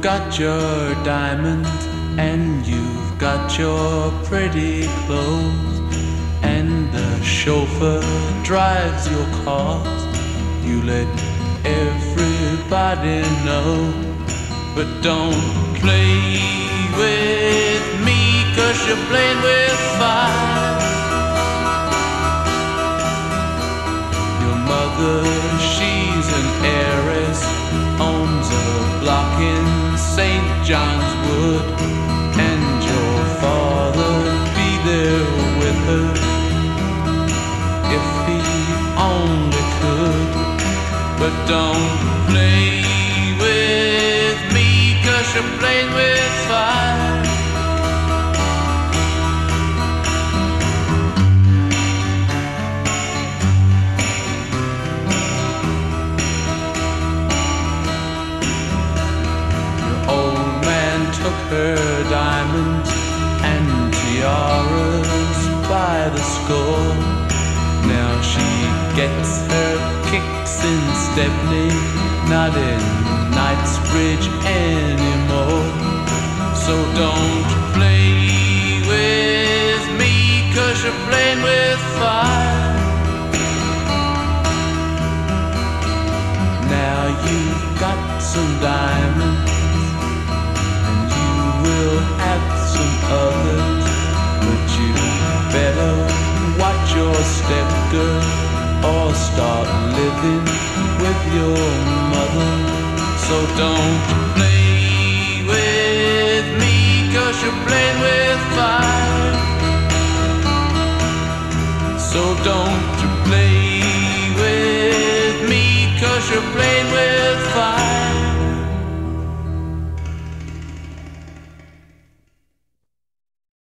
got your diamonds and you've got your pretty clothes, and the chauffeur drives your cars. You let everybody know, but don't play with me, 'cause you're playing with fire. Your mother, she's an heiress, owns a block in St. John's Wood, and your father'd be there with her if he only could. But don't play with me, 'cause you're playing with fire. Took her diamonds and tiaras by the score. Now she gets her kicks in Stepney, not in Knightsbridge anymore. So don't play with me, 'cause you're playing with fire. Now you've got some diamonds, we'll have some others, but you better watch your step, girl, or start living with your mother. So don't play with me, 'cause you're playing with fire. So don't play with me, 'cause you're playing